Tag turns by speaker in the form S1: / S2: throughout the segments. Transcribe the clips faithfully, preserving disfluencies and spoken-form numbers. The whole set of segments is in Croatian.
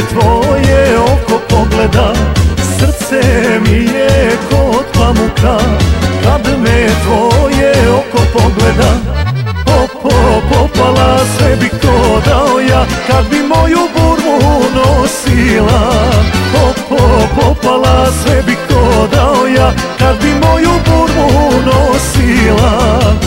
S1: tvoje oko pogleda, srce mi je kod pamuka. Kad me tvoje oko pogleda, opo, popala, sve bi ko dao ja. Kad bi moju burmu nosila, opo, popala, sve bi ko dao ja. Kad bi moju burmu nosila.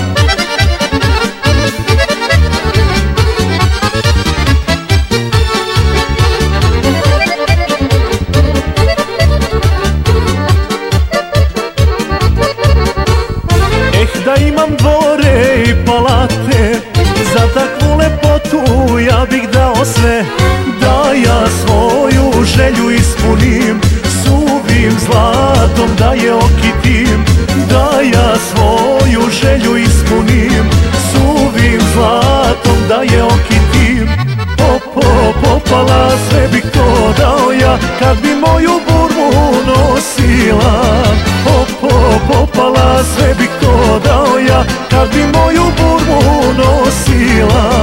S1: Da imam dvore i palate, za takvu lepotu ja bih dao sve. Da ja svoju želju ispunim, suvim zlatom da je okitim. Da ja svoju želju ispunim, suvim zlatom da je okitim. Opo, popala, sve bi ko dao ja. Kad bi moju burmu nosila, opo, popala, sve bi ko dao ja. Kad bi moju burmu nosila.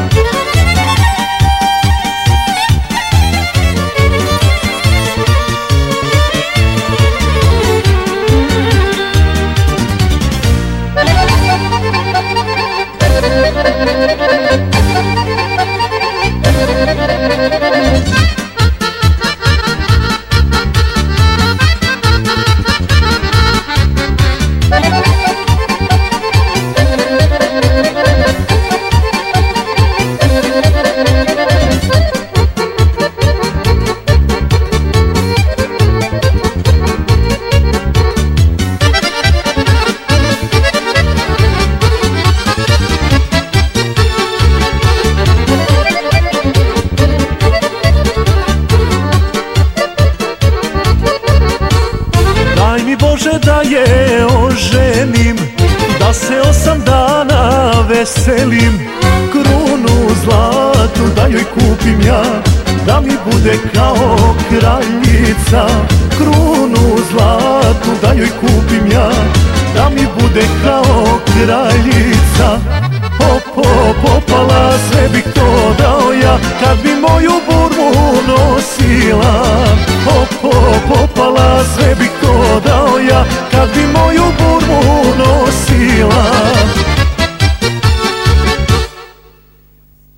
S1: Daj mi Bože da je oženim, da se osam dana veselim. Krunu zlatu da joj kupim ja, da mi bude kao kraljica. Krunu zlatu da joj kupim ja, da mi bude kao kraljica. Opo, popala, sve bi to dao ja. Kad bi moju burmu nosila, opo, popala, sve bi ko dao ja. Kad bi moju burmu